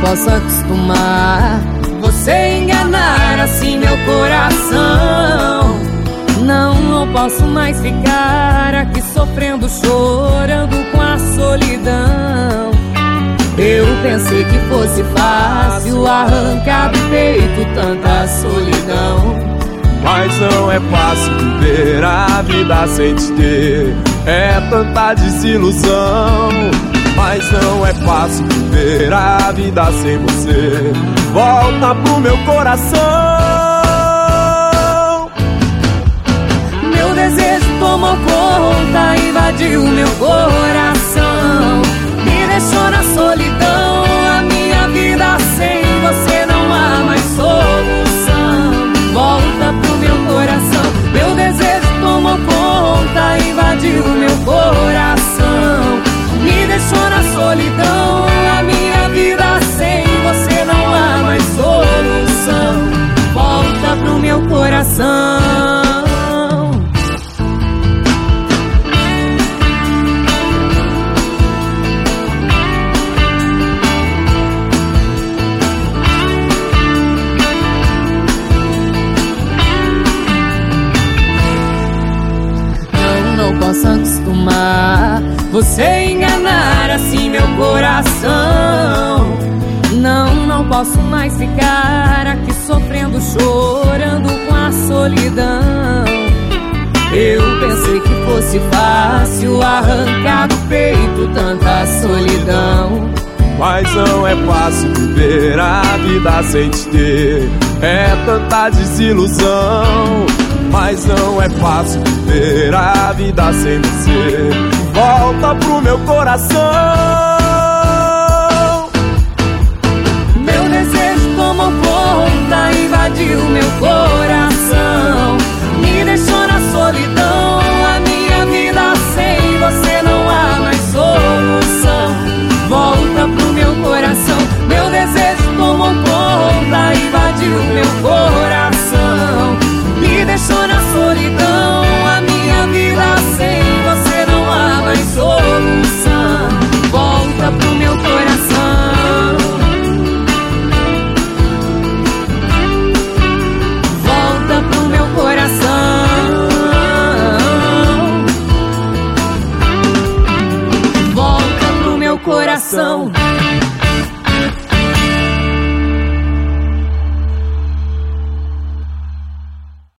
posso acostumar você enganar assim meu coração. Não posso mais ficar aqui sofrendo, chorando com a solidão. Eu pensei que fosse fácil arrancar do peito tanta solidão, mas não é fácil viver a vida sem te ter. É tanta desilusão, mas não é fácil viver a vida sem você. Volta pro meu coração. Meu desejo tomou conta, invadiu meu coração, me deixou na solidão. A minha vida sem você não há mais solução. Volta pro meu coração. Meu desejo tomou conta, invadiu meu coração, me deixou na solidão. A minha vida sem você não há mais solução. Volta pro meu coração. Não posso acostumar você enganar assim meu coração. Não posso mais ficar aqui sofrendo, chorando com a solidão. Eu pensei que fosse fácil arrancar do peito tanta solidão, mas não é fácil viver a vida sem te ter. É tanta desilusão, mas não é fácil viver a vida sem você. Volta pro meu coração.